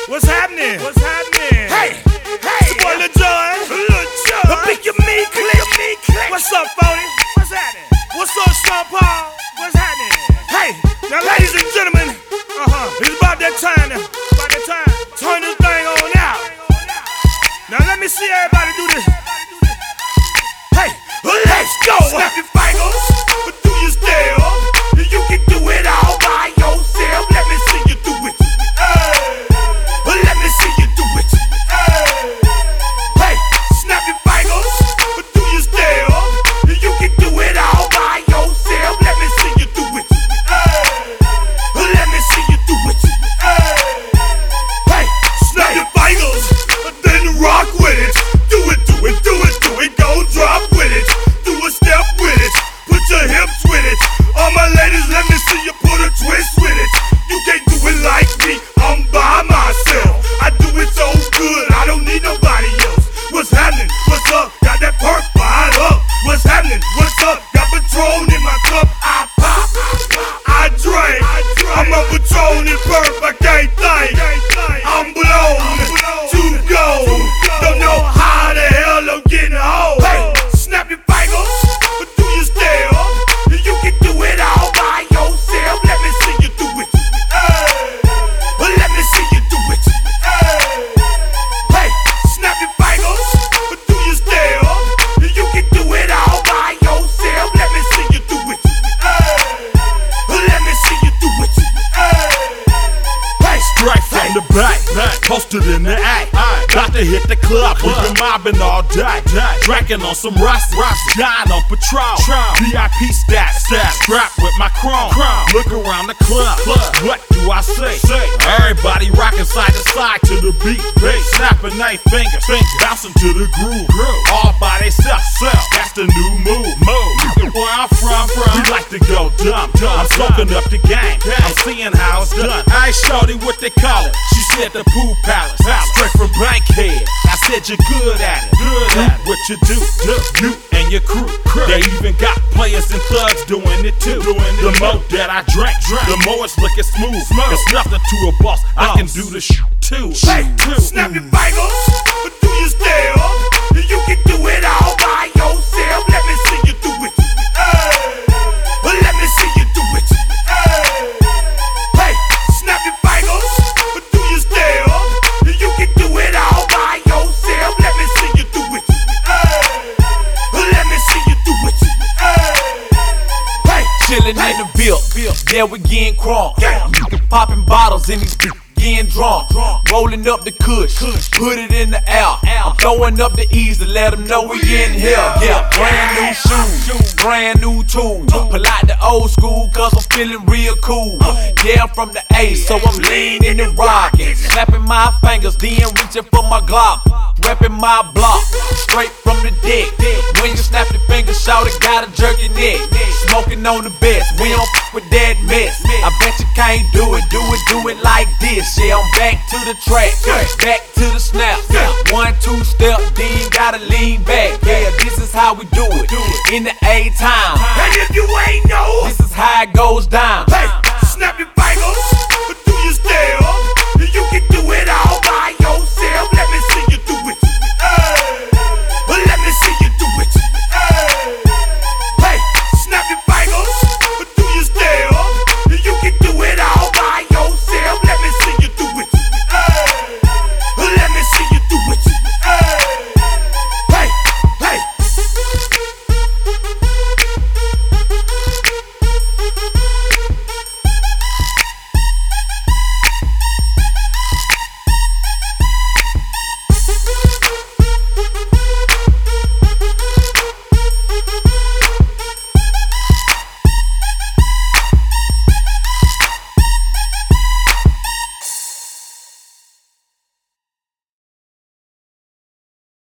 What's happening? What's happening? Hey, it's your boy Lil Jon. I pick your meat click. What's up, 40? What's happening? What's up, Sean Paul? What's happening? Hey, now ladies and gentlemen, it's about that time now. About that time. Turn this thing on out. Now let me see everybody do this. Hey, let's go. Snap your fingers, do your step. You can do it all by yourself. Let me see you do it. Let me see you do it. Hey, snap your fingers, do your step. You can do it all by yourself. Let me see you do it. Let me see you do it. Hey, snap your fingers, then rock with it. Do it, do it, do it, do it. Don't drop with it. Do a step with it. Put your hips with it. All my ladies, let me see you put a twist with it. You can't do it like me, I'm by myself. I do it so good, I don't need nobody else. What's happening? What's up? Got that perk fired up. What's happening? What's up? Got Patron in my cup. I pop, I drink. I'm a Patron and perk, I can't think. I'm blown to go. Don't know how the hell I'm getting home. Hey, snap your fingers, do your step. You can do it all by yourself. Let me see you do it. Let me see you do it. Hey, snap your fingers, do your step. You can do it all by yourself. Let me see you do it. Let me see you do it. Hey, Straight from the back, posted in the act. Got to hit the club, we've been mobbing all day. Drinking on some rust, dying on Patron. VIP stats, strapped with my chrome. Look around the club, what do I say? Everybody rocking side to side to the beat. Snapping their fingers, bouncing to the groove. All by themselves, that's the new move. Where I'm from, we like to go dumb. I'm soaking up the game, I'm seeing how it's done. Hey, shorty, what they call it? She said the pool palace, straight from Bankhead. I said you're good at it, do what you do, you and your crew. They even got players and thugs doing it too. The more that I drink, the more it's looking smooth. It's nothing to a boss, I can do the too. hey, snap your fingers, do your step. You can do it all by yourself. Let me see you do it. Let me see you do it. Hey, snap your fingers, do your step. You can do it all by yourself. Let me see you do it. Let me see you do it. Hey, Chillin' in the Bill, yeah, we getting crunk. Popping bottles in these getting drunk. Rolling up the kush, put it in the air. I'm throwing up the E's to let them know we in here. Yeah, brand new shoes, brand new tools. Pull out the old school cause I'm feeling real cool. Yeah, I'm from the A, so I'm leaning and rocking. Snapping my fingers, then reaching for my Glock. Reppin' my block, straight from the deck. When you snap your fingers, shout it, gotta jerk your neck. Smoking on the best, we don't f with that mess. I bet you can't do it like this. Yeah, I'm back to the track, back to the snap. 1, 2 step, then gotta lean back. Yeah, this is how we do it in the A time. and if you ain't know, This is how it goes down. hey, snap your fingers, do your step.